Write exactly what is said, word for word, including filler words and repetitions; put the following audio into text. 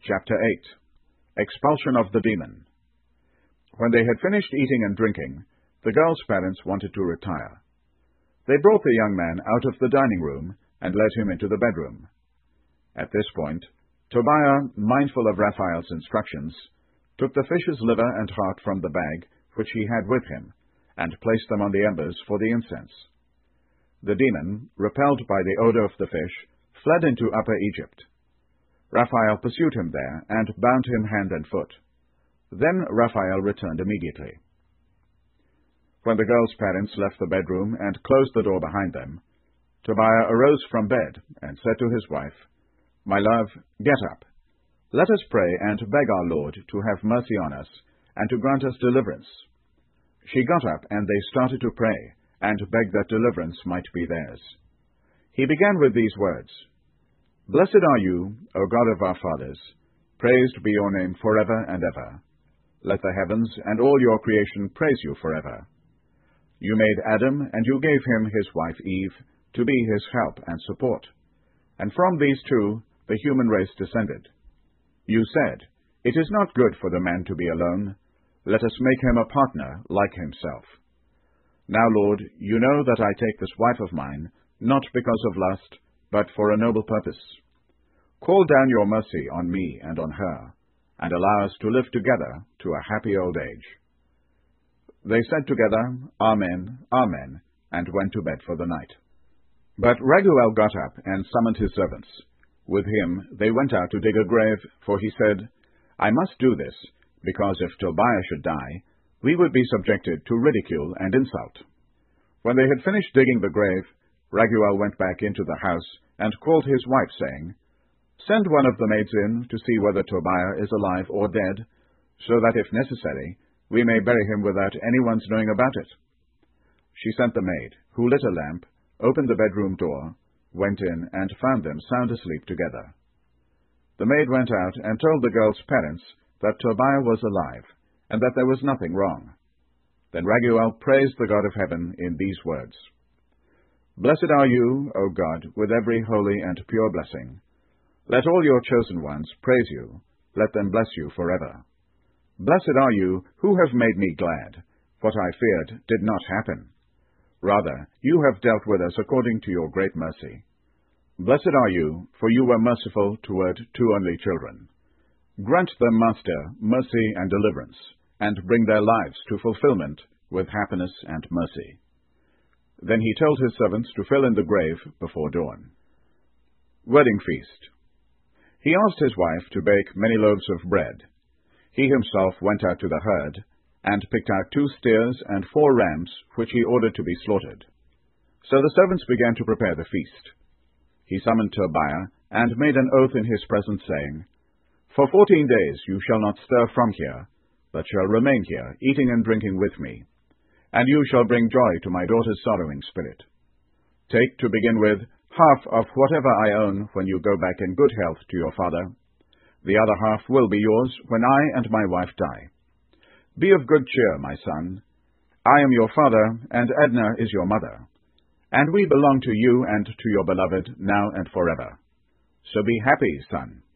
Chapter eight. Expulsion of the Demon. When they had finished eating and drinking, the girl's parents wanted to retire. They brought the young man out of the dining room and led him into the bedroom. At this point, Tobiah, mindful of Raphael's instructions, took the fish's liver and heart from the bag which he had with him, and placed them on the embers for the incense. The demon, repelled by the odor of the fish, fled into Upper Egypt. Raphael pursued him there, and bound him hand and foot. Then Raphael returned immediately. When the girl's parents left the bedroom and closed the door behind them, Tobiah arose from bed and said to his wife, "My love, get up. Let us pray and beg our Lord to have mercy on us, and to grant us deliverance." She got up, and they started to pray, and beg that deliverance might be theirs. He began with these words, "Blessed are you, O God of our fathers. Praised be your name forever and ever. Let the heavens and all your creation praise you forever. You made Adam, and you gave him his wife Eve to be his help and support. And from these two the human race descended. You said, 'It is not good for the man to be alone. Let us make him a partner like himself.' Now, Lord, you know that I take this wife of mine, not because of lust, but for a noble purpose. Call down your mercy on me and on her, and allow us to live together to a happy old age." They said together, "Amen, Amen," and went to bed for the night. But Raguel got up and summoned his servants. With him they went out to dig a grave, for he said, "I must do this, because if Tobiah should die, we would be subjected to ridicule and insult." When they had finished digging the grave, Raguel went back into the house and called his wife, saying, "Send one of the maids in to see whether Tobiah is alive or dead, so that, if necessary, we may bury him without anyone's knowing about it." She sent the maid, who lit a lamp, opened the bedroom door, went in, and found them sound asleep together. The maid went out and told the girl's parents that Tobiah was alive, and that there was nothing wrong. Then Raguel praised the God of heaven in these words, "Blessed are you, O God, with every holy and pure blessing. Let all your chosen ones praise you. Let them bless you forever. Blessed are you who have made me glad. What I feared did not happen. Rather, you have dealt with us according to your great mercy. Blessed are you, for you were merciful toward two only children. Grant them, Master, mercy and deliverance, and bring their lives to fulfillment with happiness and mercy." Then he told his servants to fill in the grave before dawn. Wedding Feast. He asked his wife to bake many loaves of bread. He himself went out to the herd, and picked out two steers and four rams, which he ordered to be slaughtered. So the servants began to prepare the feast. He summoned Tobiah, and made an oath in his presence, saying, "For fourteen days you shall not stir from here, but shall remain here, eating and drinking with me. And you shall bring joy to my daughter's sorrowing spirit. Take, to begin with, half of whatever I own when you go back in good health to your father. The other half will be yours when I and my wife die. Be of good cheer, my son. I am your father, and Edna is your mother. And we belong to you and to your beloved now and forever. So be happy, son."